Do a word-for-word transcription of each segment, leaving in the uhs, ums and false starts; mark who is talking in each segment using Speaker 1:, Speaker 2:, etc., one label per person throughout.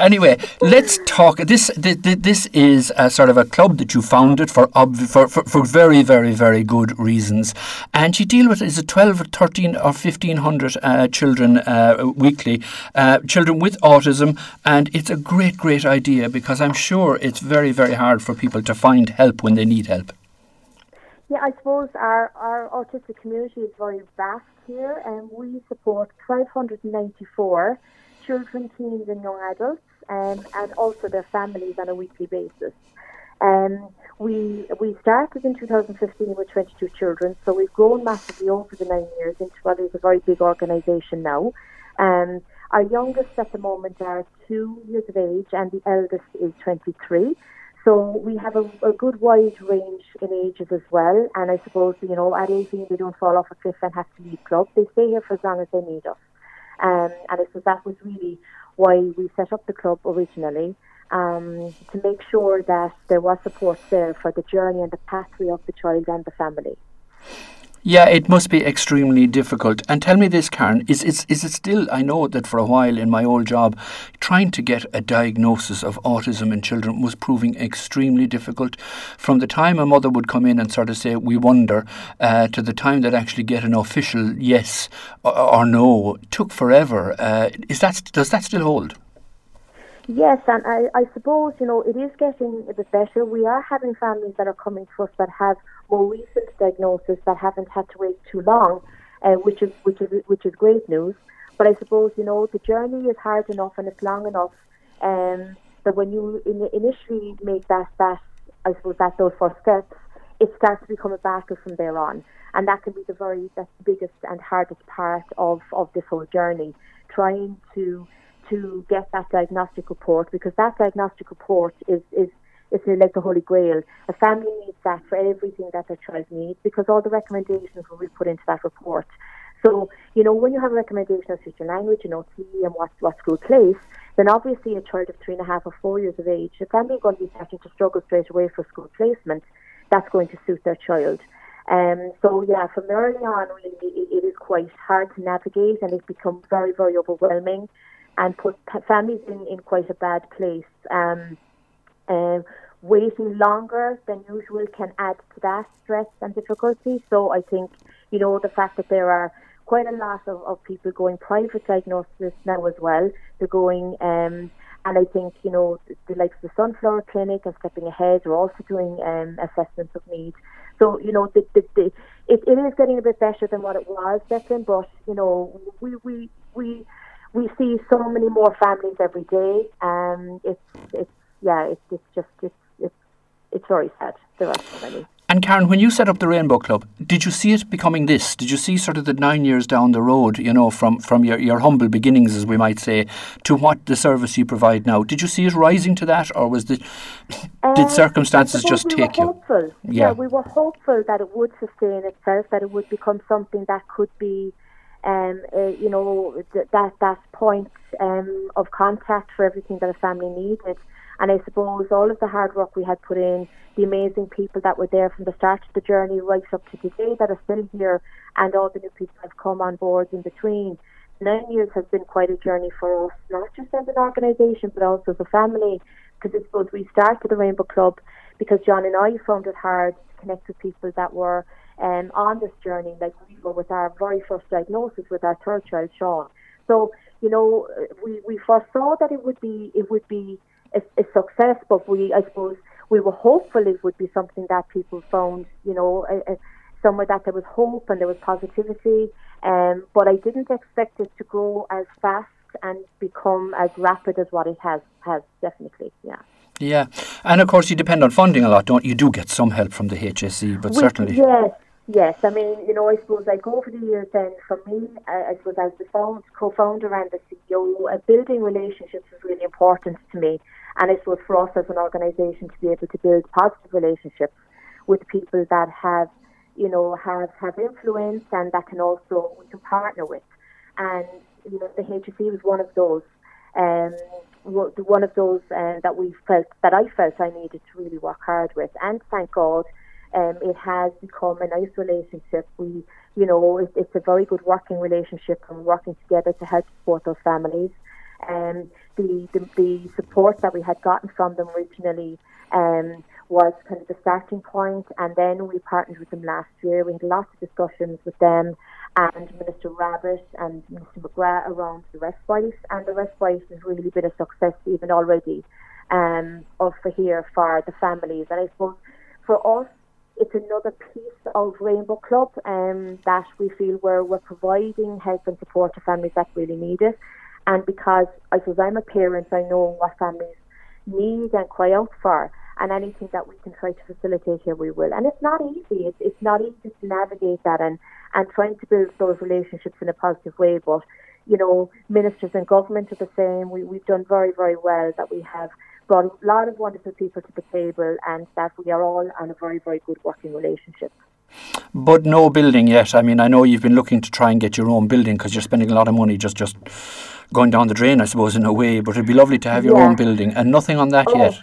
Speaker 1: Anyway, let's talk. This, this this is a sort of a club that you founded for ob- for, for for very very very good reasons, and you deal with is it twelve or thirteen or fifteen hundred uh, children uh, weekly, uh, children with autism, and it's a great great idea because I'm sure it's very very hard for people to find help when they need help.
Speaker 2: Yeah, I suppose our, our autistic community is very vast here, and we support one thousand two hundred ninety-four children, teens and young adults, um, and also their families on a weekly basis. Um, we we started in two thousand fifteen with twenty-two children, so we've grown massively over the nine years into what is a very big organisation now. Um, our youngest at the moment are two years of age, and the eldest is twenty-three. So we have a, a good wide range in ages as well, and I suppose, you know, at eighteen they don't fall off a cliff and have to leave club. They stay here for as long as they need us. Um, and I suppose that was really why we set up the club originally, um, to make sure that there was support there for the journey and the pathway of the child and the family.
Speaker 1: Yeah, it must be extremely difficult. And tell me this, Karen, is, is, is it still, I know that for a while in my old job, trying to get a diagnosis of autism in children was proving extremely difficult. From the time a mother would come in and sort of say, we wonder, uh, to the time that actually get an official yes or, or no, took forever. Uh, is that does that still hold?
Speaker 2: Yes, and I, I suppose, you know, it is getting a bit better. We are having families that are coming to us that have more recent diagnosis that haven't had to wait too long, uh, which is which is which is great news. But I suppose, you know, the journey is hard enough and it's long enough um, that when you in, initially make that that I suppose that those first steps, it starts to become a battle from there on, and that can be the very that's the biggest and hardest part of, of this whole journey, trying to. to get that diagnostic report, because that diagnostic report is, is, is like the Holy Grail. A family needs that for everything that their child needs, because all the recommendations will be put into that report. So, you know, when you have a recommendation of future language, you know, T E and what, what school place, then obviously a child of three and a half or four years of age, the family are going to be starting to struggle straight away for school placement. That's going to suit their child. Um, so, yeah, from early on, really, it, it is quite hard to navigate, and it's become very, very overwhelming, and put families in, in quite a bad place. Um, uh, waiting longer than usual can add to that stress and difficulty. So I think, you know, the fact that there are quite a lot of, of people going private diagnosis now as well. They're going, um, and I think, you know, the, the likes of the Sunflower Clinic and Stepping Ahead are also doing um, assessments of need. So, you know, the, the, the, it, it is getting a bit better than what it was, Declan, but, you know, we, we, we, We see so many more families every day. Um, it's, it's, yeah, it's, it's just, it's, it's, it's very sad. There are so many.
Speaker 1: And Karen, when you set up the Rainbow Club, did you see it becoming this? Did you see sort of the nine years down the road, you know, from, from your, your humble beginnings, as we might say, to what the service you provide now? Did you see it rising to that, or was the
Speaker 2: uh,
Speaker 1: did circumstances just
Speaker 2: we
Speaker 1: take
Speaker 2: were
Speaker 1: you?
Speaker 2: Hopeful.
Speaker 1: Yeah.
Speaker 2: yeah, we were hopeful that it would sustain itself, that it would become something that could be, um, uh, you know, th- that that point um, of contact for everything that a family needed. And I suppose all of the hard work we had put in, the amazing people that were there from the start of the journey right up to today that are still here, and all the new people that have come on board in between. Nine years has been quite a journey for us, not just as an organisation, but also as a family, because I suppose we started the Rainbow Club because John and I found it hard to connect with people that were um, on this journey, like we were with our very first diagnosis with our third child, Sean. So, you know, we, we foresaw that it would be, it would be a, a success, but we, I suppose, we were hopeful it would be something that people found, you know, a, a, somewhere that there was hope and there was positivity. Um, but I didn't expect it to grow as fast and become as rapid as what it has, has definitely, yeah.
Speaker 1: Yeah, and of course you depend on funding a lot, don't you? You do get some help from the H S E, but
Speaker 2: we,
Speaker 1: certainly...
Speaker 2: Yes, yes. I mean, you know, I suppose like over the years then, for me, I, I suppose as the found, co-founder and the C E O, uh, building relationships is really important to me. And I suppose for us as an organisation to be able to build positive relationships with people that have, you know, have, have influence and that can also, we can partner with. And, you know, the H S E was one of those, um, one of those uh, that we felt, that I felt I needed to really work hard with. And thank God, um, it has become a nice relationship. We, you know, it, it's a very good working relationship, and we're working together to help support those families. Um, the, the, the support that we had gotten from them originally um, was kind of the starting point, and then we partnered with them last year. We had lots of discussions with them and Minister Rabbit and Minister McGrath around the respite, and the respite has really been a success even already um, of for here for the families. And I suppose for us, it's another piece of Rainbow Club um, that we feel we're, we're providing help and support to families that really need it. And because I suppose I'm a parent, I know what families need and cry out for, and anything that we can try to facilitate here, we will. And it's not easy. It's, it's not easy to navigate that and, and trying to build those relationships in a positive way. But, you know, ministers and government are the same. We, we've done very, very well that we have brought a lot of wonderful people to the table, and that we are all on a very, very good working relationship.
Speaker 1: But no building yet. I mean, I know you've been looking to try and get your own building because you're spending a lot of money just, just going down the drain, I suppose, in a way. But it'd be lovely to have your
Speaker 2: yeah.
Speaker 1: own building, and nothing on that
Speaker 2: oh.
Speaker 1: yet.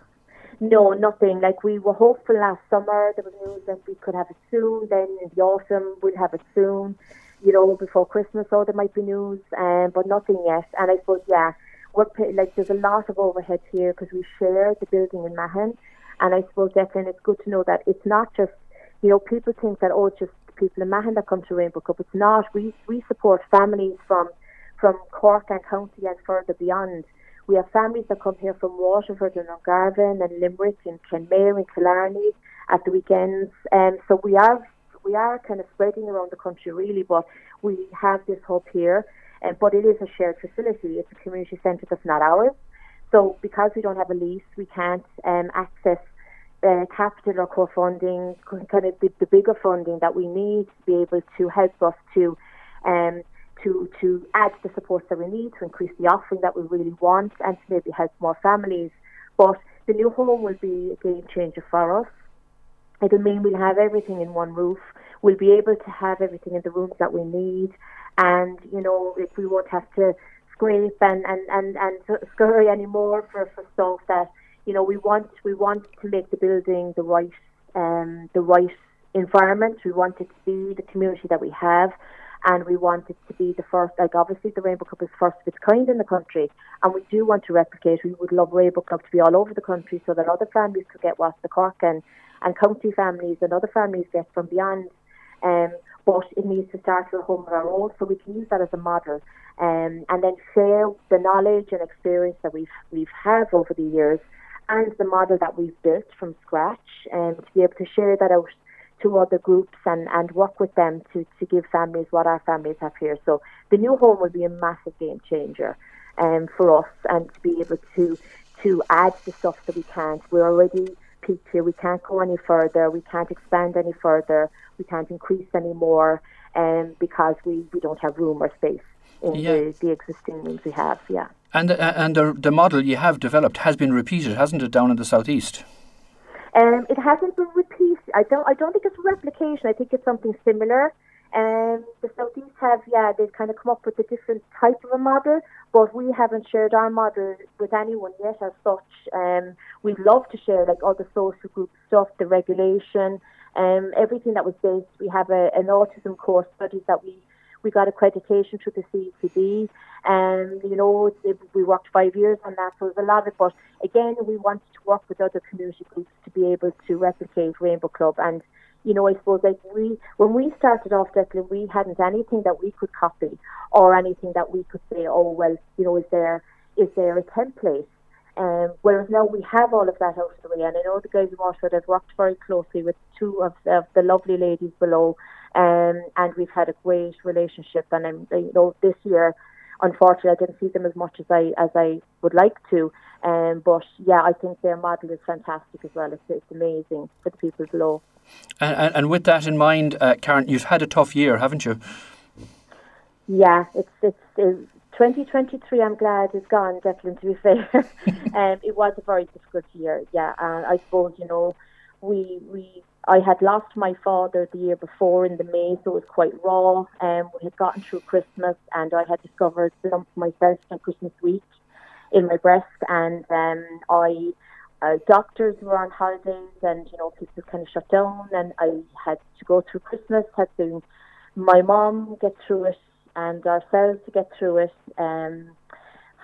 Speaker 2: No, nothing. Like, we were hopeful last summer. There was news that we could have it soon. Then in the autumn, we'd have it soon. You know, before Christmas, so there might be news, um, but nothing yet. And I suppose, yeah, we're like there's a lot of overhead here because we share the building in Mahon. And I suppose, Declan, it's good to know that it's not just, you know, people think that, oh, it's just people in Mahon that come to Rainbow Cup. It's not. We we support families from from Cork and County and further beyond. We have families that come here from Waterford and Garvan and Limerick and Kenmare and Killarney at the weekends. And um, so we are we are kind of spreading around the country really, but we have this hub here. Um, but it is a shared facility. It's a community centre that's not ours. So because we don't have a lease, we can't um, access uh, capital or co-funding, kind of the, the bigger funding that we need to be able to help us to um, to to add the support that we need to increase the offering that we really want and to maybe help more families. But the new home will be a game changer for us. It'll mean we'll have everything in one roof. We'll be able to have everything in the rooms that we need. And, you know, if we won't have to scrape and, and, and, and scurry anymore for, for stuff that, you know, we want we want to make the building the right um, the right environment. We want it to be the community that we have, and we want it to be the first, like obviously the Rainbow Cup is first of its kind in the country, and we do want to replicate. We would love Rainbow Cup to be all over the country so that other families could get what the Cork and, and county families and other families get from beyond. Um, but it needs to start with a home of our own, so we can use that as a model, um, and then share the knowledge and experience that we've we've had over the years, and the model that we've built from scratch, and um, to be able to share that out to other groups and, and work with them to, to give families what our families have here. So the new home will be a massive game changer um, for us, and to be able to to add the stuff that we can't. We're already peaked here. We can't go any further. We can't expand any further. We can't increase any more um, because we, we don't have room or space in yeah. the, the existing rooms we have. Yeah.
Speaker 1: And the, and the the model you have developed has been repeated, hasn't it, down in the southeast?
Speaker 2: Um, it hasn't been repeated. I don't. I don't think it's a replication. I think it's something similar. Um, the southeast have, yeah, they've kind of come up with a different type of a model, but we haven't shared our model with anyone yet as such. Um, we'd love to share like all the social group stuff, the regulation, um, everything that was based. We have a, an autism course studies that we, we got accreditation through the C E C D, and you know it, it, we worked five years on that, so there's a lot of it. But again, we wanted to work with other community groups to be able to replicate Rainbow Club. And you know, I suppose like we, when we started off, Declan, we hadn't anything that we could copy or anything that we could say, oh well, you know, is there is there a template? Um, whereas now we have all of that out of the way, and I know the guys in Waterford have worked very closely with two of, of the lovely ladies below, um, and we've had a great relationship. And I'm, you know, this year, unfortunately, I didn't see them as much as I as I would like to. Um, but yeah, I think their model is fantastic as well. It's, it's amazing for the people below.
Speaker 1: And, and, and with that in mind, uh, Karen, you've had a tough year, haven't you?
Speaker 2: Yeah, it's it's. it's twenty twenty-three, I'm glad, is gone, Declan, to be fair. um, it was a very difficult year, yeah. And I suppose, you know, we we I had lost my father the year before in the May, so it was quite raw. Um, we had gotten through Christmas, and I had discovered a lump myself on Christmas week in my breast. And um, I uh, doctors were on holidays, and, you know, people kind of shut down. And I had to go through Christmas, had to my mom get through it, and ourselves to get through it. Um,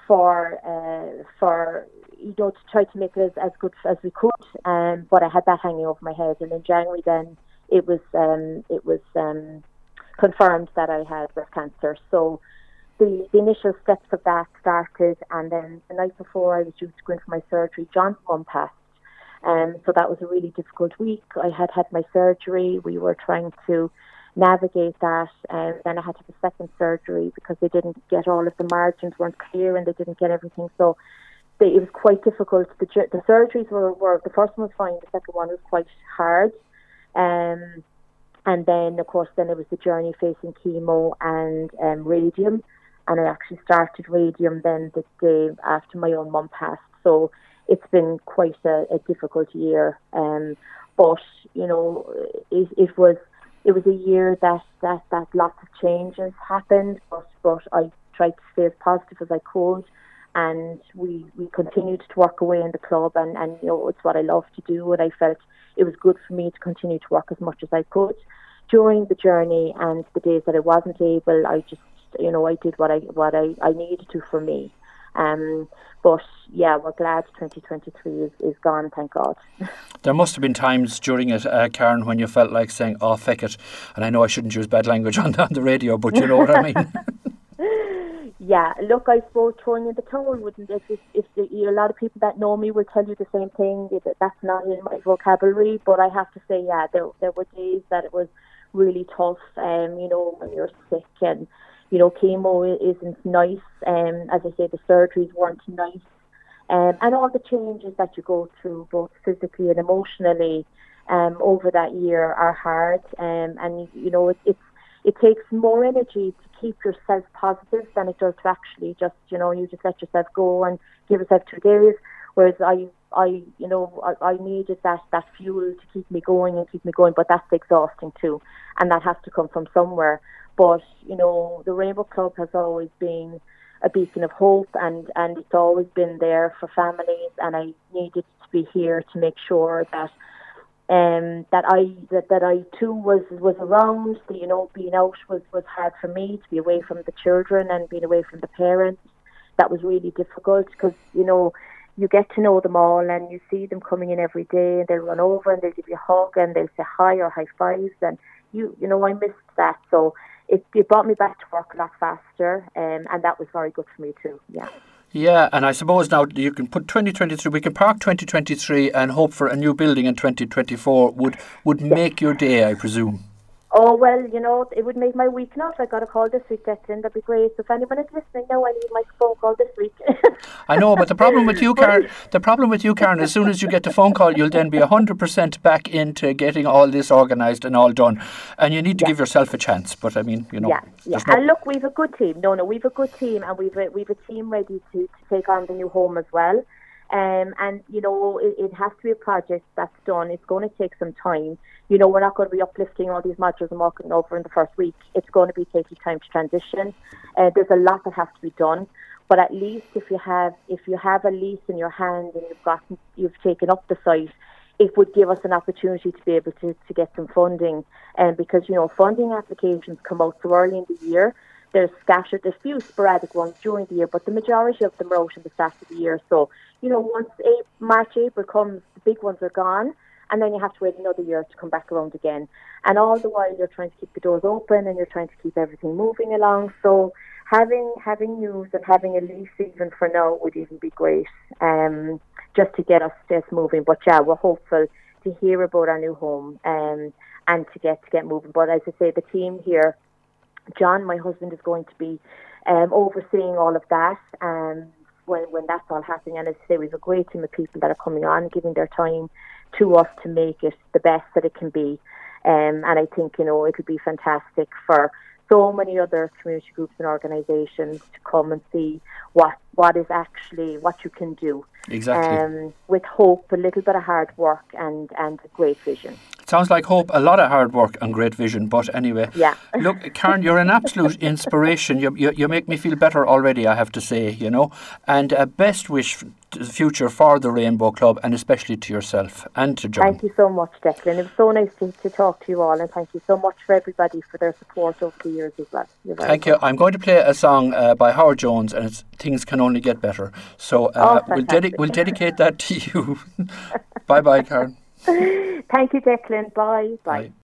Speaker 2: for uh, for you know to try to make it as, as good as we could. Um, but I had that hanging over my head, and in January then it was um, it was um, confirmed that I had breast cancer. So the, the initial steps of that started, and then the night before I was due to go in for my surgery, John's mum passed. Um, so that was a really difficult week. I had had my surgery. We were trying to navigate that, and then I had to have a second surgery because they didn't get all of the margins weren't clear and they didn't get everything. So they, it was quite difficult. The, the surgeries were, were, the first one was fine, the second one was quite hard. Um, and then, of course, then it was the journey facing chemo and um, radium. And I actually started radium then the day after my own mum passed. So it's been quite a, a difficult year. Um, but, you know, it, it was it was a year that, that, that lots of changes happened. But, but I tried to stay as positive as I could. And we, we continued to work away in the club. And, and, you know, it's what I love to do. And I felt it was good for me to continue to work as much as I could. During the journey and the days that I wasn't able, I just, you know, I did what I what I, I needed to for me. Um, but yeah, we're glad twenty twenty-three is, is gone, thank God.
Speaker 1: There must have been times during it, uh, Karen, when you felt like saying, oh, feck it. And I know I shouldn't use bad language on the, on the radio, but you know what I mean.
Speaker 2: Yeah, look, I suppose throwing in the towel wouldn't, if, if, if the, you know, a lot of people that know me will tell you the same thing, that that's not in my vocabulary, but I have to say, yeah, there, there were days that it was really tough, um, you know, when you're sick, and, you know, chemo isn't nice, um, as I say, the surgeries weren't nice, um, and all the changes that you go through, both physically and emotionally, um, over that year are hard, um, and, you know, it, it's, it takes more energy to keep yourself positive than it does to actually just, you know, you just let yourself go and give yourself two days. Whereas I, I, you know, I, I needed that, that fuel to keep me going and keep me going, but that's exhausting too. And that has to come from somewhere. But, you know, the Rainbow Club has always been a beacon of hope, and, and it's always been there for families. And I needed to be here to make sure that Um, that I that, that I too was was around. You know, being out was, was hard for me, to be away from the children and being away from the parents. That was really difficult because, you know, you get to know them all and you see them coming in every day, and they'll run over and they'll give you a hug and they'll say hi or high fives, and you you know I missed that. So it, it brought me back to work a lot faster, um, and that was very good for me too. Yeah.
Speaker 1: Yeah, and I suppose now you can put twenty twenty-three, we can park twenty twenty-three and hope for a new building in twenty twenty-four would, would yes. make your day, I presume.
Speaker 2: Oh, well, you know, it would make my week now. I got a call this week, Declan. That'd be great. So if anyone is listening now, I need my phone call this week.
Speaker 1: I know, but the problem with you, Karen, the problem with you, Karen, as soon as you get the phone call, you'll then be one hundred percent back into getting all this organised and all done. And you need to yeah. give yourself a chance. But, I mean, you know.
Speaker 2: Yeah, yeah. No... And look, we've a good team. No, no, we've a good team, and we've a, we've a team ready to, to take on the new home as well. Um, and, you know, it, it has to be a project that's done. It's going to take some time. You know, we're not going to be uplifting all these modules and walking over in the first week. It's going to be taking time to transition. Uh, there's a lot that has to be done. But at least if you have if you have a lease in your hand and you've gotten you've taken up the site, it would give us an opportunity to be able to, to get some funding. And um, because, you know, funding applications come out so early in the year. There's scattered, there's a few sporadic ones during the year, but the majority of them are out in the start of the year. So, you know, once April, March, April comes, the big ones are gone, and then you have to wait another year to come back around again. And all the while, you're trying to keep the doors open and you're trying to keep everything moving along. So having having news and having a lease even for now would even be great, um, just to get us, us moving. But yeah, we're hopeful to hear about our new home um, and to get to get moving. But as I say, the team here, John, my husband, is going to be um, overseeing all of that um, when when that's all happening. And as I say, we have a great team of people that are coming on, giving their time to us to make it the best that it can be. Um, and I think, you know, it'll be fantastic for so many other community groups and organisations to come and see what what is actually what you can do.
Speaker 1: Exactly.
Speaker 2: Um, with hope, a little bit of hard work, and, and a great vision.
Speaker 1: Sounds like hope, a lot of hard work and great vision. But anyway,
Speaker 2: yeah.
Speaker 1: Look, Karen, you're an absolute inspiration. You, you you make me feel better already, I have to say, you know. And uh, best wish to the future for the Rainbow Club, and especially to yourself and to John.
Speaker 2: Thank you so much, Declan. It was so nice to, to talk to you all, and thank you so much for everybody for their support over the years as well.
Speaker 1: Thank you. I'm going to play a song uh, by Howard Jones, and it's Things Can Only Get Better. So uh,
Speaker 2: oh,
Speaker 1: we'll, dedi- we'll dedicate that to you. Bye-bye, Karen.
Speaker 2: Thank you, Declan. Bye. Bye. Bye.